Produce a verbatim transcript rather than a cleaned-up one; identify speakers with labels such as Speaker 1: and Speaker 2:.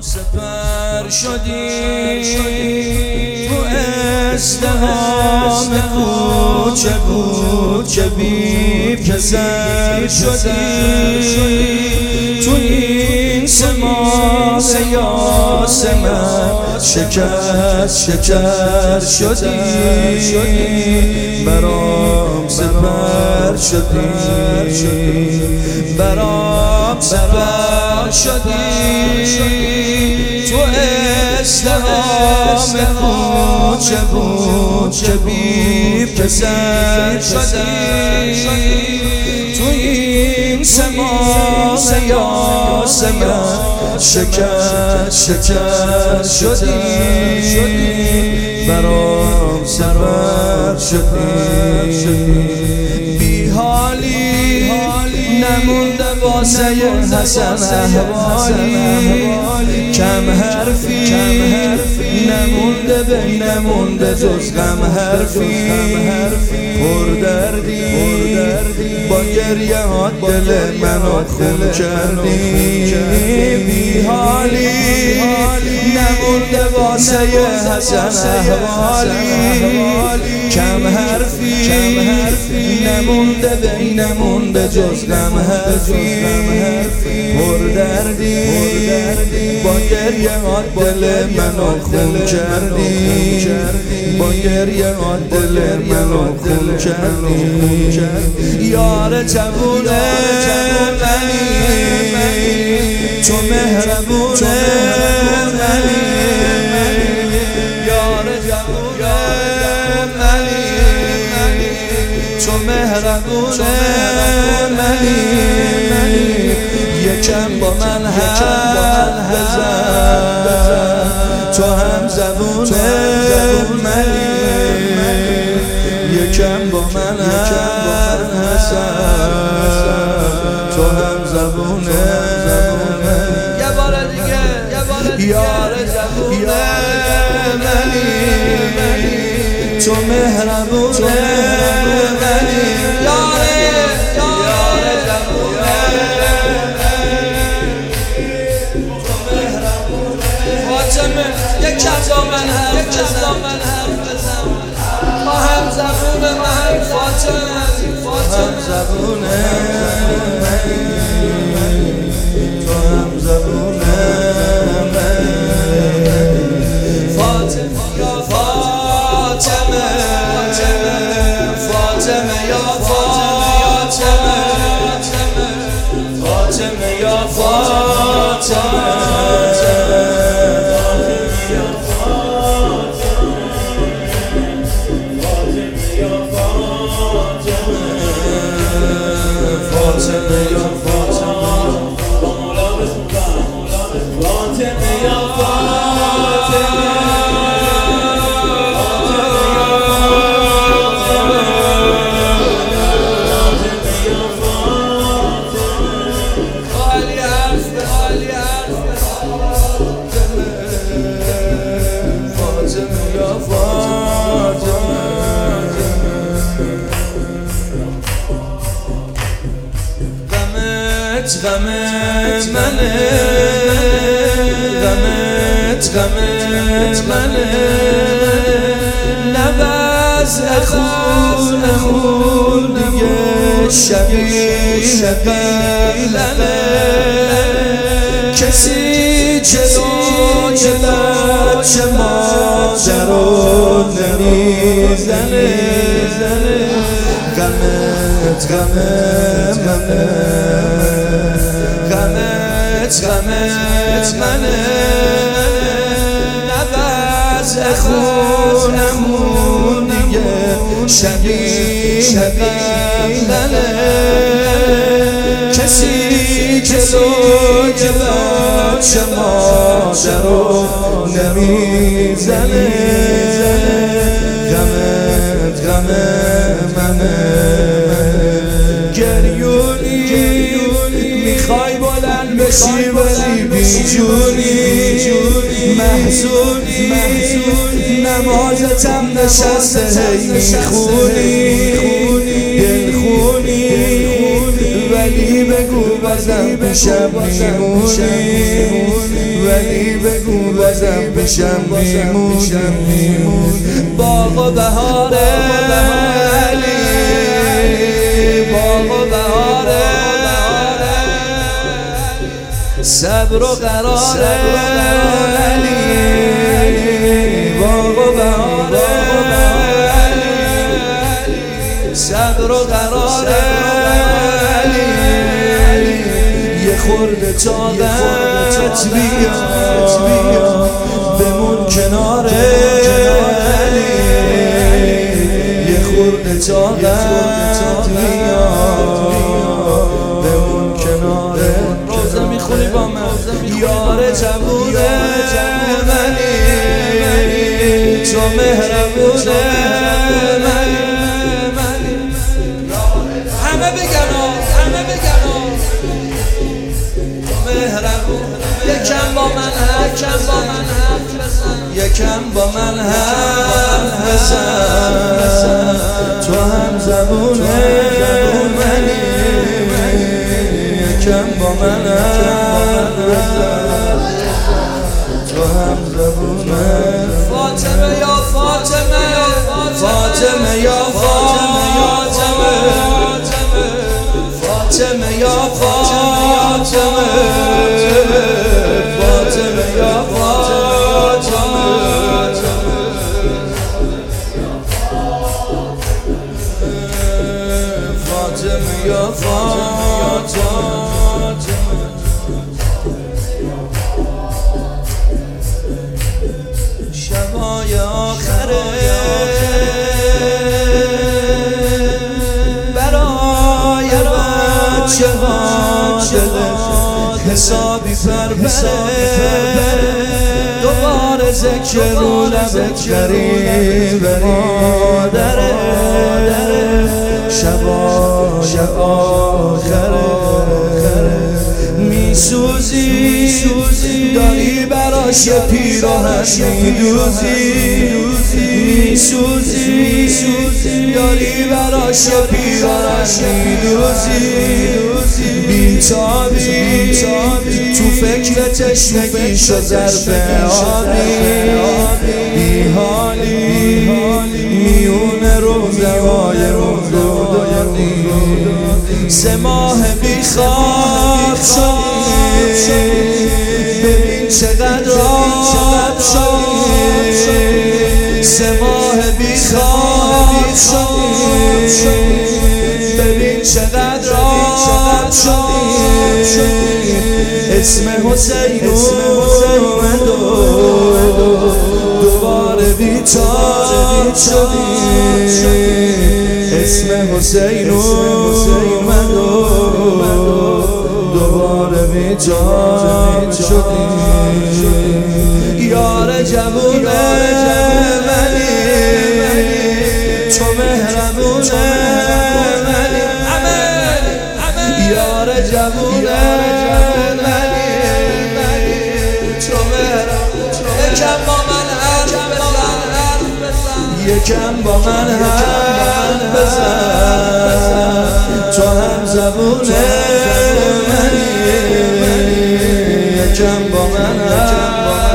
Speaker 1: سپر شدی تو ازدحام کوچه کوچه بی پسر شدی تو این سماع یاسمن شکست شکست شدی برام سپر شدی برام سپر شدی تو ازدحام کوچه کوچه بی پسر شدی تو این سماع یاسمن شکست شکست شدی برام سپر شدی بی حالی نمونده واسه حسن احوالی کم حرفی نمونده بین نمونده جز غم حرفی پر دردی با گریه ها دل منو خون کردی بی حالی نمونده واسه حسن احوالی کم حرفی نمونده بین نمونده جز غم حرفی پر دردی با گریه ها دل منو خون کردی با گریه ها دل منو خون کردی یار جوونه منی تو مهربونه منی یار جوونه منی تو مهربونه منی یکم با من حرف بزن تو هم زبونه منی یکم با من حرف بزن تو هم زبونه منی یه بار دیگه یار زبونه منی تو مهربونه منی یار یار زبونه تو مهربونه فاطمه یک کس با من حرف بزن ما هم زبونه من فاطمه هم زبونه تو هم زبونه فاطمه یا فاطمه فاطمه یا فاطمه فاطمه یا فاطمه غمت منه غمت غمت منه نبز خونمون دیگه شبیه قبلنه کسی جلوی بچه مادر رو نمیزنه غمت غمت منه غمت غمت منه نبز خونمون دیگه شبیه قبلنه کسی جلوی بچه مادر رو نمیزنه غمت غمت منه گریونی میخوای بلند بشی ولی بیجونی محزونی نمازتم نشسته هی میخونی دلخونی ولی بگو بازم پیشم میمونی ولی بگو بازم پیشم میمونی. باغ و بهار علی، باغ و بهار صبر و قرار علی، باغ و بهار علی، صبر و قرار علی. یه خورده طاقت بیا بمون کنار علی، یه خورده طاقت بیا بمون کنار. روزه میخونی با من یار جوون منی، تو مهربون منی. همه بگن همه بگن مهربون. یکم با من یکم با من حرف بزن، یکم با من حرف بزن. تو هم زبون منی، یکم با من حرف بزن. تو هم زبون فاطمه یا فاطمه، فاطمه یا فاطمه، فاطمه یا فاطمه، فاطمه یا فاطمه، فاطمه یا فاطمه. شبای آخره برای بچه ها دل حسابی پرپره، دوباره ذکر رو لبت غریب مادره. شبای آخره میسوزی، داری براش یه پیراهن میدوزی، میسوزی داری براش یه پیراهن میدوزی. بیتابی تو فکر تشنگیش و ظرف آبی، بیحالی میونه روزهای روزدادی. سه ماه بیخواب شدی، ببین چقدر آب شدی. سه ماه بیخواب شدی، ببین چقدر آب شدی. اسم حسین اومد و دوباره بیتاب شدی. اسم حسین اومد و دوباره بیتاب شدی. یار جوون منی، تو مهربون منی. یار جوون منی، تو مهربون. یکم با من حرف بزن، یکم با من حرف بزن. تو هم زبون منی، یکم با من حرف